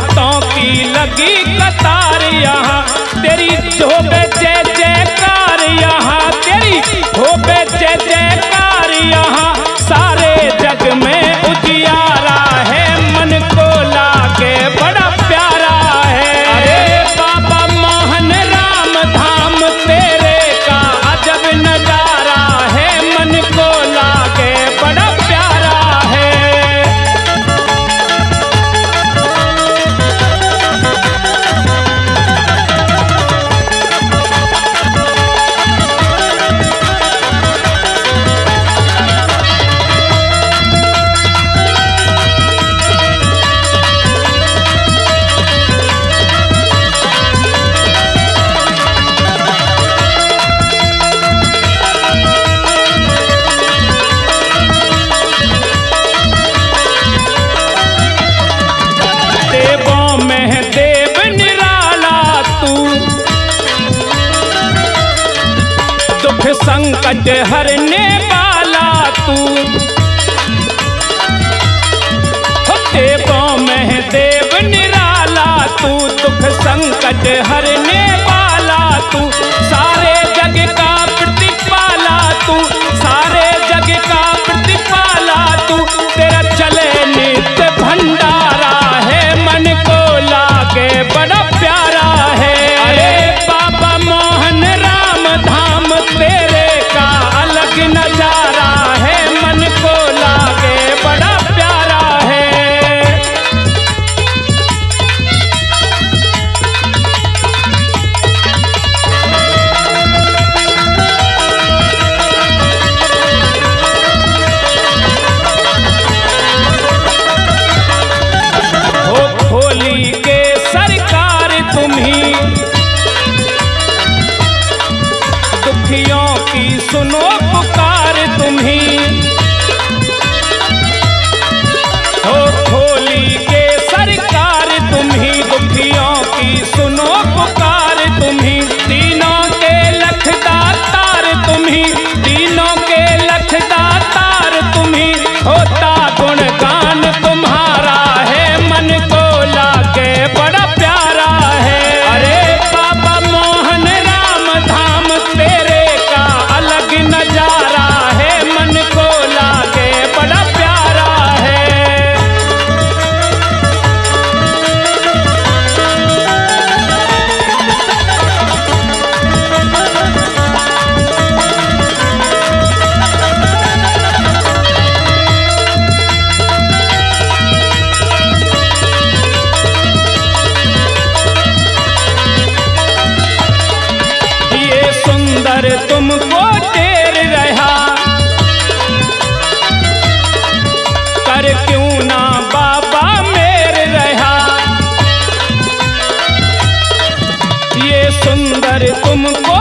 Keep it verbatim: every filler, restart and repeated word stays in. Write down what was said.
भक्तों की लगी कतार यहाँ, तेरी होवे जय जयकार यहाँ, तेरी होवे जय जयकार यहाँ। सारे जग में उजियारा है, मन को लागे बड़ा प्यारा है। अरे बाबा मोहन राम धाम तेरे का अजब नजारा है, मन को लागे बड़ा प्यारा है। देवों में देव निराला तू, दुख संकट हरने वाला तू। देवों में देव निराला तू, दुख संकट हरने वाला तू। सारे जग का प्रतिपाला तू, सारे जग का प्रतिपाला तू। तेरा चले नित्य भंडारा है, मन को लागे बड़ा प्यारा है। अरे बाबा मोहन राम धाम तेरे का अलग नजारा है, मन को लागे बड़ा प्यारा है। हो खोली के सरकार तुम्ही, दुखियों की सुनो पुकार तुम्ही। हो खोली के सरकार तुम्ही, दुखियों की सुनो पुकार तुम्ही। तीनों के लखदातार तुम्ही, तीनों के लखदातार तुम्ही। होता गुणगान तुम्हारा है, मन को लागे बड़ा प्यारा है। अरे बाबा मोहन राम धाम तेरे का अलग नजारा है, मन को लागे बड़ा प्यारा है। ये सुंदर तुमको टेर रहा, कर क्यों ना बाबा मेर रहा। ये सुंदर तुमको